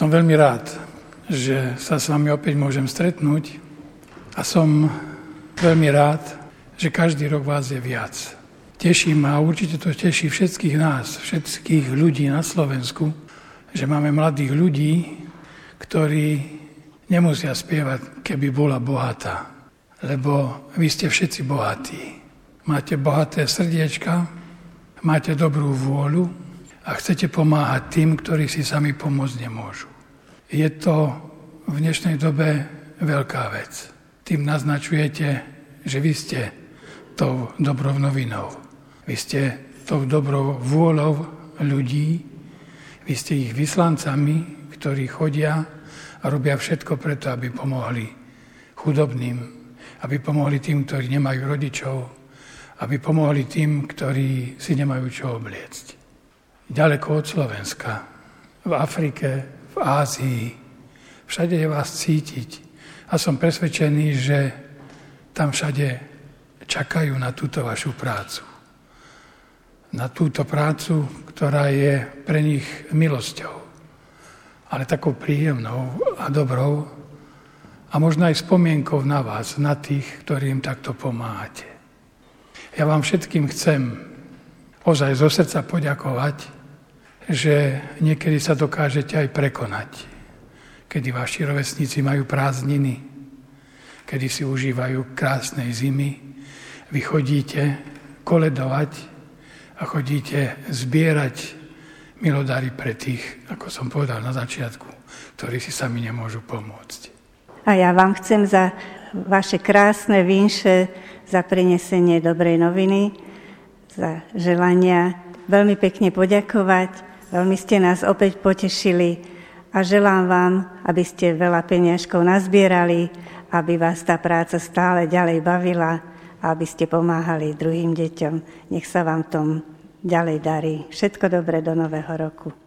Som veľmi rád, že sa s vami opäť môžem stretnúť a som veľmi rád, že každý rok vás je viac. Teší ma, určite to teší všetkých nás, všetkých ľudí na Slovensku, že máme mladých ľudí, ktorí nemusia spievať, keby bola bohatá, lebo vy ste všetci bohatí. Máte bohaté srdiečka, máte dobrú vôľu a chcete pomáhať tým, ktorí si sami pomôcť nemôžu. Je to v dnešnej dobe veľká vec. Tým naznačujete, že vy ste tou dobrou novinou. Vy ste tou dobrou vôľou ľudí, vy ste ich vyslancami, ktorí chodia a robia všetko preto, aby pomohli chudobným, aby pomohli tým, ktorí nemajú rodičov, aby pomohli tým, ktorí si nemajú čo obliecť. Ďaleko od Slovenska, v Afrike, v Ázii, všade je vás cítiť. A som presvedčený, že tam všade čakajú na túto vašu prácu. Na túto prácu, ktorá je pre nich milosťou, ale takou príjemnou a dobrou a možno aj spomienkou na vás, na tých, ktorým takto pomáhate. Ja vám všetkým chcem ozaj zo srdca poďakovať, že niekedy sa dokážete aj prekonať, kedy vaši rovesníci majú prázdniny, kedy si užívajú krásnej zimy, vy chodíte koledovať a chodíte zbierať milodary pre tých, ako som povedal na začiatku, ktorí si sami nemôžu pomôcť. A ja vám chcem za vaše krásne vinše, za prinesenie dobrej noviny, za želania veľmi pekne poďakovať. Veľmi ste nás opäť potešili a želám vám, aby ste veľa peniažkov nazbierali, aby vás tá práca stále ďalej bavila a aby ste pomáhali druhým deťom. Nech sa vám tom ďalej darí. Všetko dobré do nového roku.